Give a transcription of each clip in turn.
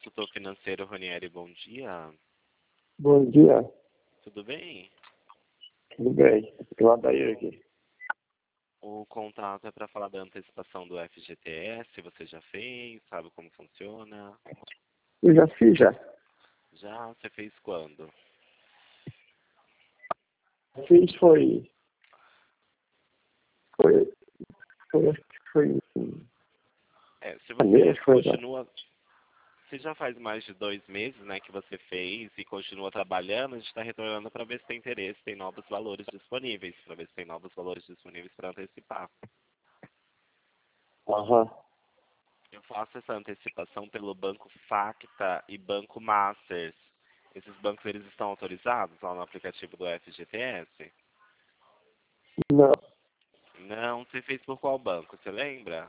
consultor financeiro Ronieri, bom dia. Bom dia, Tudo bem? tudo bem? Eu Adair aqui. O contato é para falar da antecipação do FGTS. Você já fez? Sabe como funciona? Eu já fiz já. Já? Você fez quando? Fiz acho que foi Se janeiro, você foi já. continua... Se já faz mais de 2 meses, né, que você fez e continua trabalhando, a gente está retornando para ver se tem interesse, tem novos valores disponíveis, para ver se tem novos valores disponíveis para antecipar. Aham. Eu faço essa antecipação pelo Banco Facta e Banco Masters. Esses bancos, eles estão autorizados lá no aplicativo do FGTS? Não. Não, você fez por qual banco, você lembra?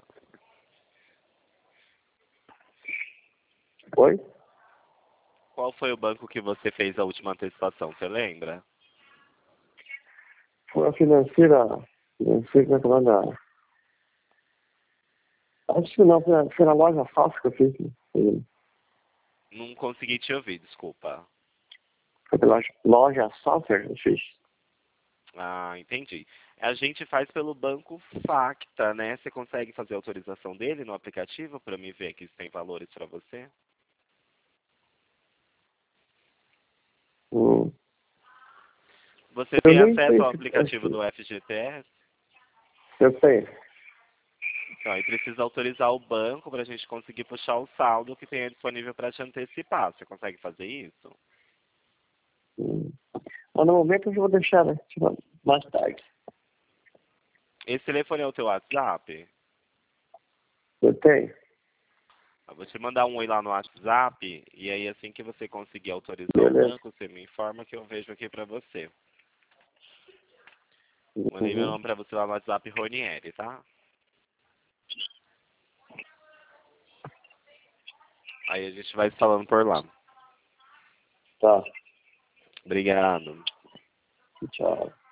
Foi? Qual foi o banco que você fez a última antecipação, você lembra? Foi a financeira lá da... Acho que não, foi na loja fácil que eu fiz. Não consegui te ouvir, desculpa. Foi pela loja Saucer que eu fiz. Ah, entendi. A gente faz pelo Banco Facta, né? Você consegue fazer a autorização dele no aplicativo para me ver que tem valores para você? Hum. Você Eu tem nem acesso sei ao se... aplicativo do FGTS? Eu tenho. Então, aí precisa autorizar o banco para a gente conseguir puxar o saldo que tenha disponível para te antecipar. Você consegue fazer isso? Hum. Mas no momento eu vou deixar, né? Tipo, mais tarde. Esse telefone é o teu WhatsApp? Eu tenho. Eu vou te mandar um oi lá no WhatsApp e aí assim que você conseguir autorizar o Beleza. banco, você me informa que eu vejo aqui para você. Mandei meu Uhum. nome para você lá no WhatsApp, Ronieri, tá? Aí a gente vai se falando por lá. Tá. Obrigado. Tchau.